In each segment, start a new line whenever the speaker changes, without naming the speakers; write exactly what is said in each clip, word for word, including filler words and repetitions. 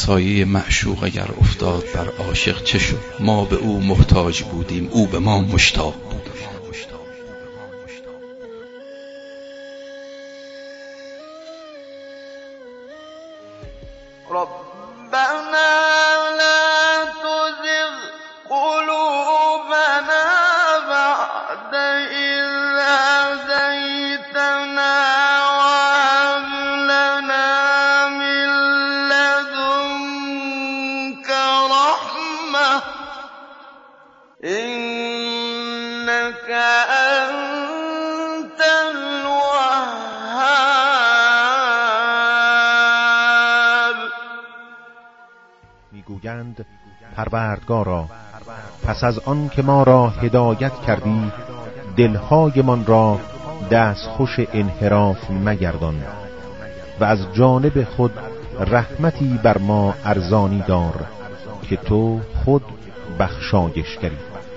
سایه معشوق اگر افتاد بر عاشق چه شد؟ ما به او محتاج بودیم، او به ما مشتاق بود.
میگویند پروردگارا، پس از آن که ما را هدایت کردی، دلهای من را دستخوش انحراف مگردان و از جانب خود رحمتی بر ما ارزانی دار که تو خود بخشایشگری.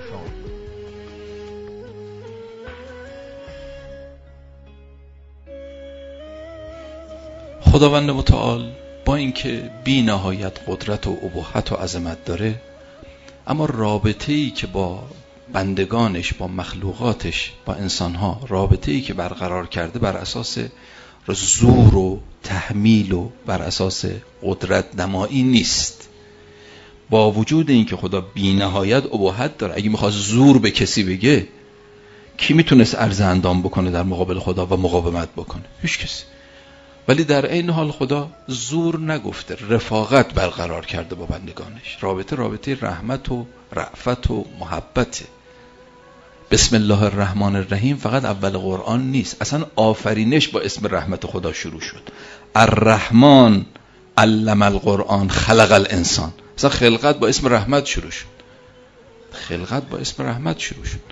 خداوند متعال با اینکه بی نهایت قدرت و ابهت و عظمت داره، اما رابطه‌ای که با بندگانش، با مخلوقاتش، با انسانها، رابطه‌ای که برقرار کرده بر اساس زور و تحمیل و بر اساس قدرت نمایی نیست. با وجود اینکه خدا بی نهایت ابهت داره، اگه میخواد زور به کسی بگه، کی میتونست عرض اندام بکنه در مقابل خدا و مقاومت بکنه؟ هیچ کسی. ولی در این حال خدا زور نگفته، رفاقت برقرار کرده با بندگانش. رابطه رابطه رحمت و رأفت و محبته. بسم الله الرحمن الرحیم فقط اول قرآن نیست، اصلا آفرینش با اسم رحمت خدا شروع شد. الرحمن علم القرآن خلق الانسان. اصلا خلقت با اسم رحمت شروع شد. خلقت با اسم رحمت شروع شد.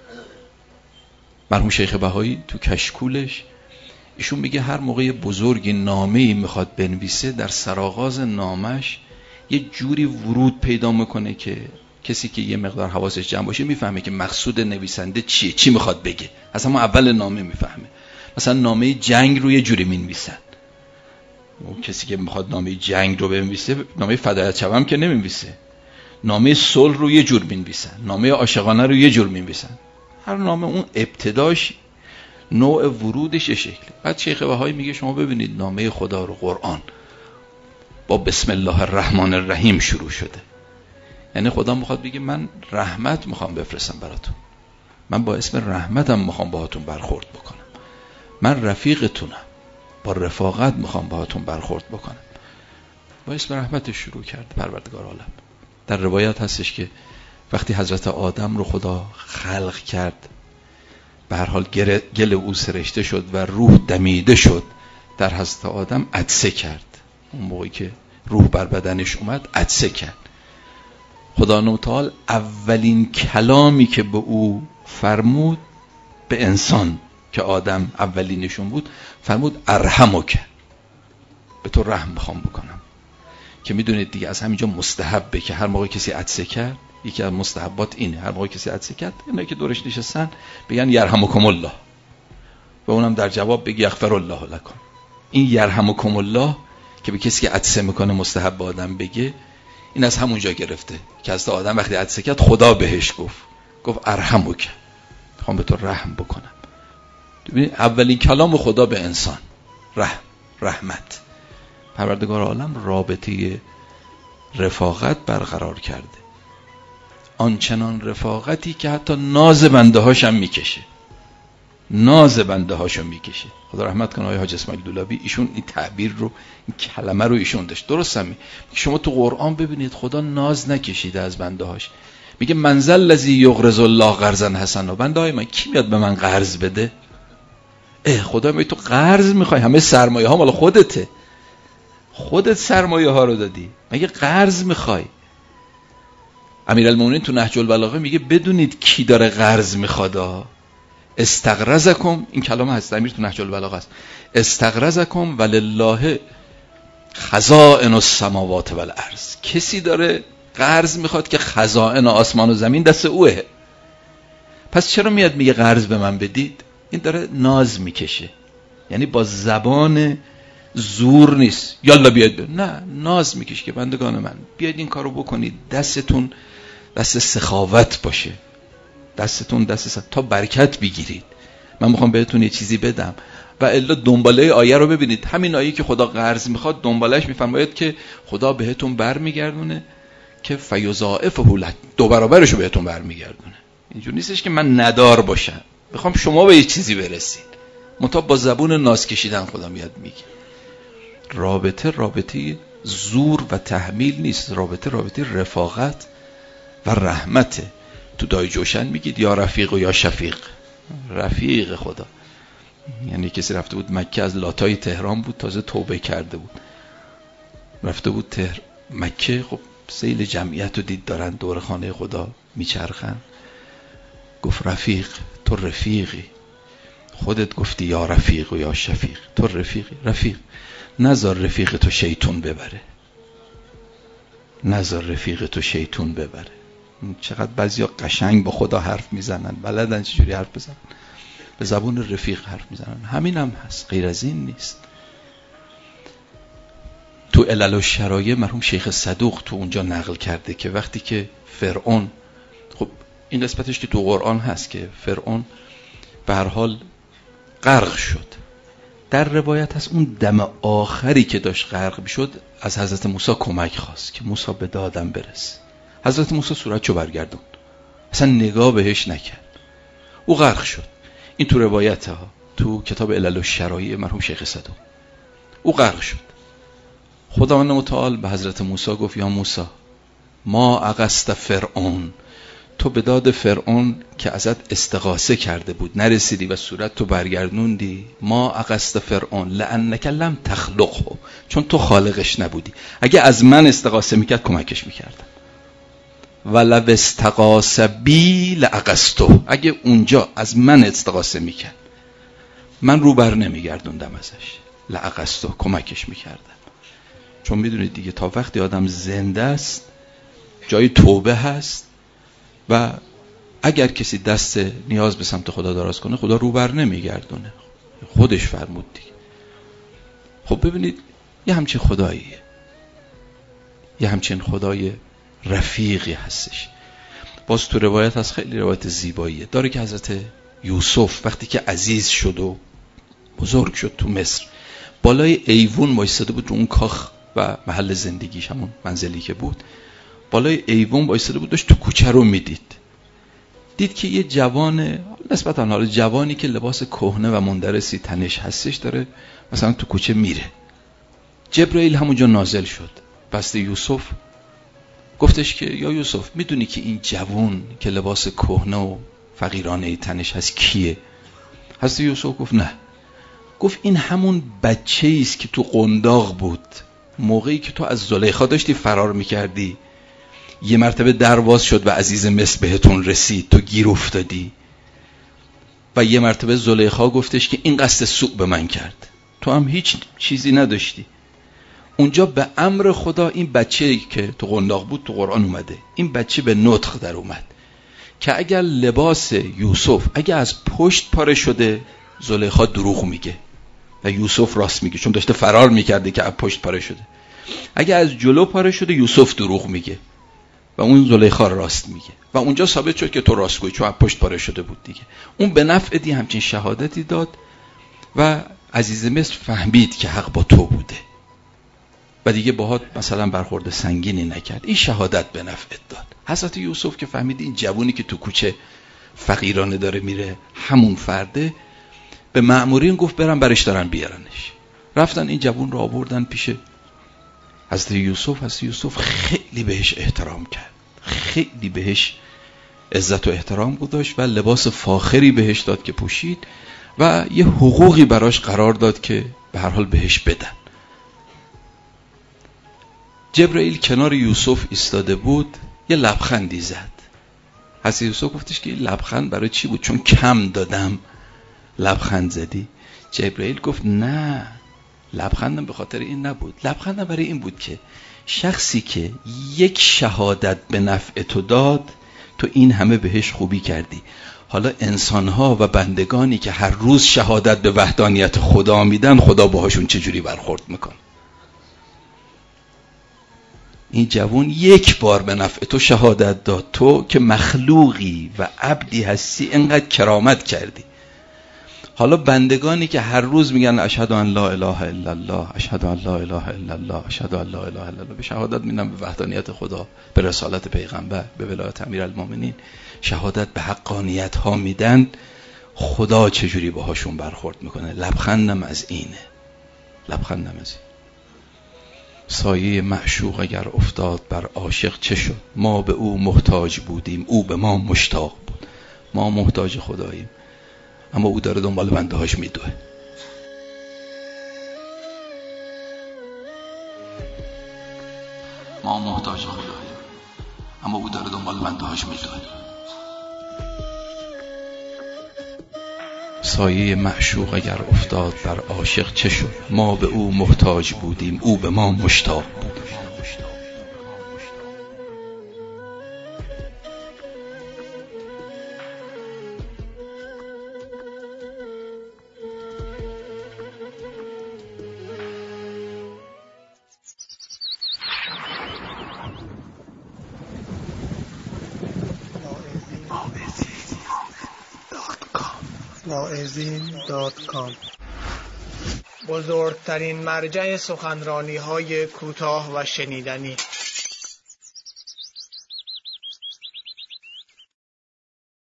مرحوم شیخ بهایی تو کشکولش ایشون میگه هر موقع بزرگی نامه‌ای میخواد بنویسه، در سرآغاز نامش یه جوری ورود پیدا میکنه که کسی که یه مقدار حواسش جمع باشه میفهمه که مقصود نویسنده چیه، چی میخواد بگه. اصلا ما اول نامه میفهمه. مثلا نامه جنگ رو یه جوری مینویسن. اون کسی که میخواد نامه جنگ رو بنویسه، نامه فدایت شوم که نمینویسه. نامه صلح رو یه جور مینویسن، نامه عاشقانه رو یه جور مینویسن. هر نامه اون ابتداش، نوع ورودش شکلی. بعد شیخ بهایی میگه شما ببینید نامه خدا رو، قرآن، با بسم الله الرحمن الرحیم شروع شده. یعنی خدا میخواد بگه من رحمت میخوام بفرستم براتون، من با اسم رحمتم میخوام باهاتون برخورد بکنم، من رفیقتونم، با رفاقت میخوام باهاتون برخورد بکنم. با اسم رحمتش شروع کرد پروردگار عالم. در روایت هستش که وقتی حضرت آدم رو خدا خلق کرد، به هر حال گل او سرشته شد و روح دمیده شد، در حضرت آدم عطسه کرد. اون موقعی که روح بر بدنش اومد عطسه کرد. خدا متعال اولین کلامی که به او فرمود، به انسان که آدم اولینشون بود، فرمود ارحمک، به تو رحم بخوام بکنم. که میدونید دیگه از همینجا مستحبه که هر موقع کسی عطسه کرد، یکی از مستحبات اینه، هر موقع کسی عطسه کرد اینایی که دورش نشستن بگن یرحمکم الله، و اونم در جواب بگی یغفر الله لکم. این یرحمکم الله که به کسی که عطسه میکنه مستحب آدم بگه، این از همونجا گرفته که از آدم وقتی عطسه کرد خدا بهش گفت گفت ارحمک، میخوام به تو رحم بکنم. ببین اولین کلام خدا به انسان رحم، رحمت. پروردگار عالم رابطه رفاقت برقرار کرده، آنچنان رفاقتی که حتی ناز بنده هاشم میکشه، ناز بنده هاشو میکشه. خدا رحمت کنه آقای حاج اسماعیل دولابی، ایشون این تعبیر رو، این کلمه رو ایشون داشت. درست هم شما تو قرآن ببینید خدا ناز نکشیده از بنده هاش. میگه منزل الذی یقرض الله قرضا حسنا. بنده های من کی میاد به من قرض بده؟ اه خدا میگه تو قرض میخوای؟ همه سرمایه ها مال خودته، خودت سرمایه ها رو دادی، مگه قرض میخوای؟ امیرالمومنین تو نهج البلاغه میگه بدونید کی داره قرض میخواد. استقرضکم، این کلام هست امیر تو نهج البلاغه است، استقرضکم ولله خزائن السماوات والارض. کسی داره قرض میخواد که خزائن آسمان و زمین دست اوه. پس چرا میاد میگه قرض به من بدید؟ این داره ناز میکشه، یعنی با زبان زور نیست یالا بیاید، نه ناز میکش که بندگان من بیاید این کارو بکنید، دستتون دست سخاوت باشه، دستتون دست سخاوت تا برکت بگیرید، من میخوام بهتون یه چیزی بدم. و الا دنباله آیه رو ببینید، همین آیه که خدا قرض میخواد دنبالش میفرماید که خدا بهتون برمیگردونه که فیضاعفه لک، دو برابرشو بهتون برمیگردونه. اینجوری نیستش که من ندار باشم، میخوام شما به یه چیزی برسید، منتها با زبون ناز کشیدن خدا میاد میگه. رابطه رابطه زور و تحمیل نیست، رابطه رابطه رفاقت و رحمته. تو دای جوشن میگید یا رفیق و یا شفیق، رفیق خدا. یعنی کسی رفته بود مکه، از لاتای تهران بود، تازه توبه کرده بود، رفته بود تهر... مکه، خب سیل جمعیت رو دید دارن دور خانه خدا میچرخن، گفت رفیق، تو رفیقی، خودت گفتی یا رفیق و یا شفیق، تو رفیقی. رفیق، نذار رفیق تو شیطون ببره، نذار رفیق تو شیطون ببره. چقدر بعضیا قشنگ با خدا حرف میزنن، بلدن چجوری حرف بزنن، به زبون رفیق حرف میزنن. همین هم هست، غیر از این نیست. تو علل و شرایع مرحوم شیخ صدوق تو اونجا نقل کرده که وقتی که فرعون، خب این قسمتش که تو قرآن هست که فرعون به هر حال غرق شد، در روایت هست اون دم آخری که داشت غرق میشد از حضرت موسی کمک خواست که موسی به دادم برس. حضرت موسی صورتشو برگردوند، اصلا نگاه بهش نکرد، او غرق شد. این تو روایت ها تو کتاب علل و شرایع مرحوم شیخ صدوق، او غرق شد. خداوند متعال به حضرت موسی گفت یا موسی ما اغست فرعون، تو به داد فرعون که ازت استغاثه کرده بود نرسیدی و صورت تو برگردوندی. ما اغست فرعون لانک لم تخلقه، چون تو خالقش نبودی، اگه از من استغاثه میکرد کمکش میکردم. ولو استغاث بی لاغستو، اگه اونجا از من استغاثه میکرد من رو بر نمیگردوندم ازش، لاغستو، کمکش میکردم. چون میدونید دیگه تا وقتی آدم زنده است جای توبه هست و اگر کسی دست نیاز به سمت خدا دراز کنه خدا رو بر نمیگردونه، خودش فرمود دیگه. خب ببینید یه همچین خداییه، یه همچین خدای رفیقی هستش. باز تو روایت هست، خیلی روایت زیباییه داره که حضرت یوسف وقتی که عزیز شد و بزرگ شد تو مصر، بالای ایوون وایساده بود، رو اون کاخ و محل زندگیش همون منزلی که بود، بالای ایوون وایساده بود، داشت تو کوچه رو میدید، دید که یه جوان نسبتا حالا جوانی که لباس کهنه و مندرسی تنش هستش داره مثلا تو کوچه میره. جبرائیل همونجا نازل شد، بست یوسف، گفتش که یا یوسف میدونی که این جوان که لباس کهنه و فقیرانه تنش هست کیه؟ حضرت یوسف گفت نه. گفت این همون بچه‌ای است که تو قنداق بود موقعی که تو از زلیخا داشتی فرار میکردی، یه مرتبه درواز شد و عزیز مصر بهتون رسید، تو گیر افتادی و یه مرتبه زلیخا گفتش که این قصد سوء به من کرد، تو هم هیچ چیزی نداشتی. اونجا به امر خدا این بچه‌ای که تو قنداق بود تو قرآن اومده، این بچه به نطق در اومد که اگر لباس یوسف اگر از پشت پاره شده زلیخا دروغ میگه و یوسف راست میگه، چون داشته فرار میکرده که از پشت پاره شده. اگر از جلو پاره شده یوسف دروغ میگه و اون زلیخا راست میگه و اونجا ثابت شد که تو راست گویی چون از پشت پاره شده بود دیگه. اون به نفع دی همچین شهادتی داد و عزیز مصر فهمید که حق با تو بوده و دیگه باهات مثلا برخورد سنگینی نکرد. این شهادت به نفعت داد. حضرت یوسف که فهمید این جوونی که تو کوچه فقیرانه داره میره همون فرده، به مأمورین گفت برن برش دارن بیارنش. رفتن این جوون رو آوردن پیش حضرت یوسف. حضرت یوسف خیلی بهش احترام کرد، خیلی بهش عزت و احترام گذاشت و لباس فاخری بهش داد که پوشید و یه حقوقی براش قرار داد که به هر حال بهش بدن. جبرائیل کنار یوسف ایستاده بود، یه لبخندی زد. حضرت یوسف گفتش که این لبخند برای چی بود؟ چون کم دادم لبخند زدی؟ جبرائیل گفت نه، لبخندم به خاطر این نبود، لبخندم برای این بود که شخصی که یک شهادت به نفع تو داد تو این همه بهش خوبی کردی، حالا انسانها و بندگانی که هر روز شهادت به وحدانیت خدا میدن، خدا باهاشون چجوری برخورد میکنه؟ این جوان یک بار به نفع تو شهادت داد، تو که مخلوقی و عبدی هستی اینقدر کرامت کردی. حالا بندگانی که هر روز میگن اشهد ان لا اله الا الله، اشهد ان لا اله الا الله، اشهد ان لا اله الا الله، به شهادت میدن به وحدانیت خدا، به رسالت پیغمبر، به ولایت امیرالمومنین، شهادت به حقانیت ها میدن، خدا چجوری باهاشون برخورد میکنه؟ لبخندم از اینه، لبخندم از این. سایه معشوق اگر افتاد بر عاشق چه شد؟ ما به او محتاج بودیم، او به ما مشتاق بود. ما محتاج خداییم، اما او داره دنبال بنده هاش میدوه. ما محتاج خداییم، اما او داره دنبال بنده هاش میدوه. سایه معشوق اگر افتاد بر عاشق چه شد؟ ما به او محتاج بودیم، او به ما مشتاق بود.
واعظین دات کام بزرگترین مرجع سخنرانی های کوتاه و شنیدنی.